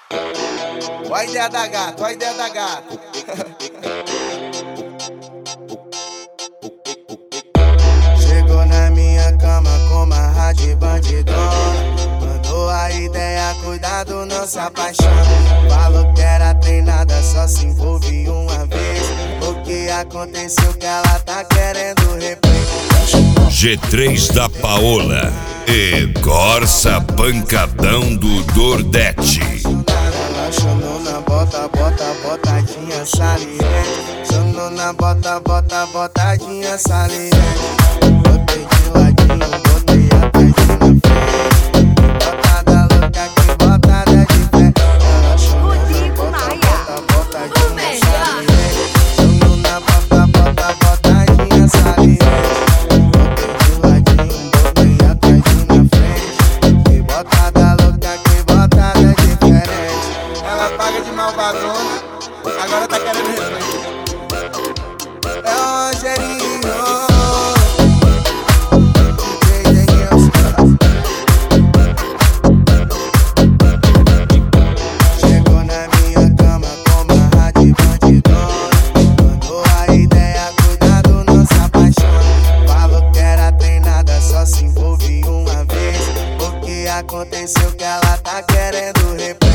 Ó a ideia da gata, ó a ideia da gata. Chegou na minha cama com uma rádio bandidona. Mandou a ideia, cuidado, não se apaixona. Falou que era treinada, só se envolve uma vez. O que aconteceu que ela tá querendo replay. G3 da Paola e Corsa Pancadão do Nordeste. Ela chamou na bota, botadinha saliente. Chamou na bota, botadinha saliente. Botei de ladinho, botei atrás de na frente. Botada louca que botada de pé. Ela chamou na botadinha saliente. Chamou na bota, botadinha saliente. Agora tá querendo replay. É o Rogerinho, chegou na minha cama com uma rádio bandidona. Mandou a ideia, cuidado, não se apaixona. Falou que era treinada, só se envolve uma vez. O que aconteceu que ela tá querendo replay.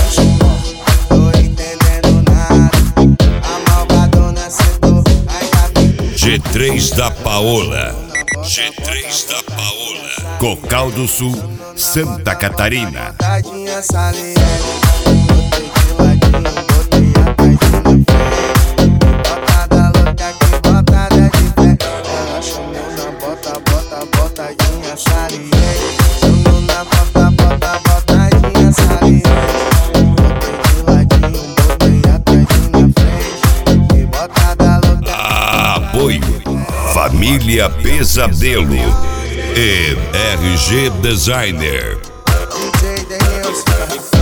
G3 da Paola. G3 da Paola. Cocal do Sul, Santa Catarina. Botadinha saliente. Botei de ladinho, botei atrás de na frente. Botada louca que botada de pé. Ela chamou na bota, botadinha saliente. Chamou na bota, botadinha saliente. Botei de ladinho, botei atrás de na frente. E botada louca. Apoio Família Pesadelo e RG Designer. DJ Denilson.